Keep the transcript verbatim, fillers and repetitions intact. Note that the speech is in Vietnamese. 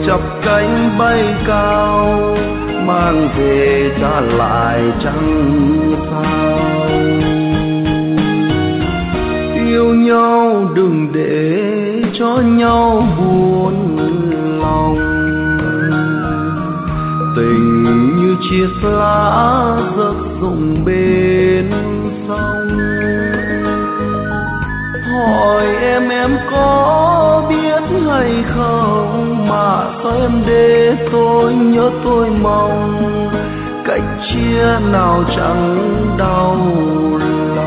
chập cánh bay cao, mang về trả lại chẳng sao. Yêu nhau đừng để cho nhau buồn lòng, tình như chiếc lá rớt rụng bên sông. Hỏi em em có biết hay không, mà sao em để tôi nhớ tôi mong, cách chia nào chẳng đau lòng.